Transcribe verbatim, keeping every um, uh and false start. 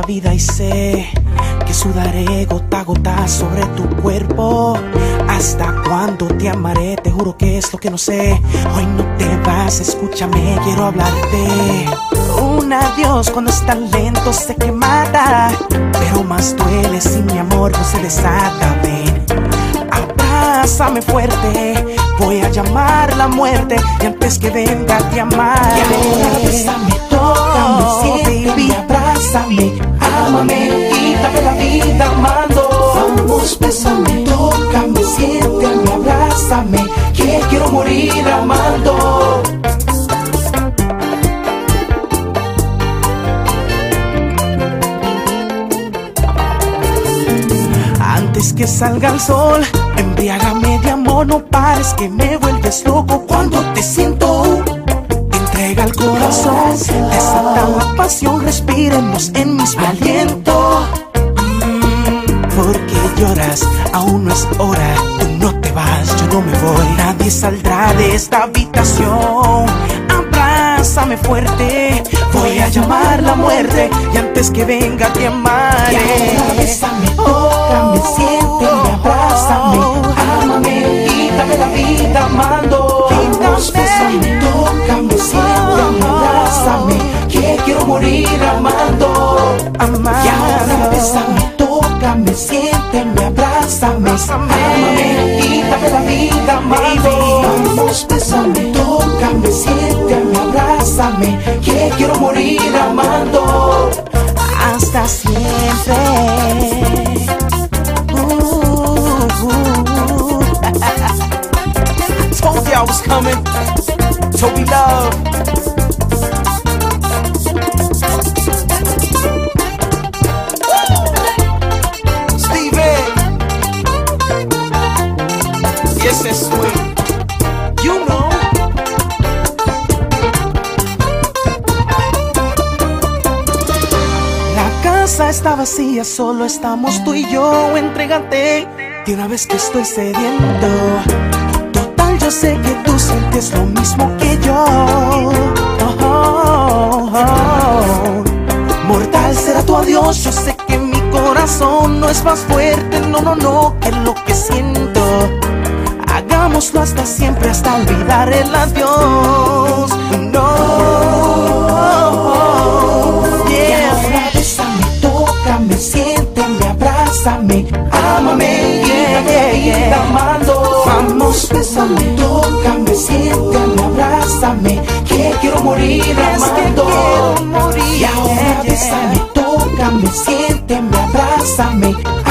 vida y sé que sudaré gota a gota sobre tu cuerpo. ¿Hasta cuándo te amaré? Te juro que es lo que no sé. Hoy no te vas, escúchame, quiero hablarte. Un adiós cuando es tan lento sé que mata, pero más duele si mi amor no se desata. Ven, abrázame fuerte, voy a llamar la muerte y antes que venga te amaré. Y ahora bésame, tócame, siénteme, abrázame, ámame, quítame la vida amando. Vamos, bésame, tócame, siénteme, abrázame, que quiero morir amando. Antes que salga el sol, embriágame de amor, no pares que me vuelves loco cuando te siento. Entrega el corazón, desata la pasión, respiremos en mismo aliento. Mm, porque lloras, aún no es hora, tú no te vas, yo no me voy. Nadie saldrá de esta habitación, abrázame fuerte, voy a llamar la muerte y antes que venga te amaré. Y ahora bésame, tócame, siénteme, abrázame, ámame, quítame la vida amando. Vamos, bésame, tócame, siénteme, abrázame, que quiero morir amando. Y ahora bésame, tócame, siénteme, abrázame, ámame, quítame la vida amando. Vamos, bésame, tócame, siénteme, abrázame, que quiero morir amando. Hasta siempre. Ooh, ooh. Told you I was coming. Toby Love. Steven. Yes, it's sweet. You know. La casa está vacía, solo estamos tú y yo. Entrégate de una vez que estoy sediento. Total, yo sé que tú sientes lo mismo que yo. Oh, oh, oh. Mortal será tu adiós, yo sé que mi corazón no es más fuerte, no, no, no, que lo que siento. Hagámoslo hasta siempre, hasta olvidar el adiós. No. Tócame, siénteme, abrázame, ámame, yeah, yeah, yeah. amando. Vamos, bésame, tócame, siénteme, abrázame, que quiero morir amando. Morir, y ahora yeah, yeah. bésame, tócame, siénteme, abrázame,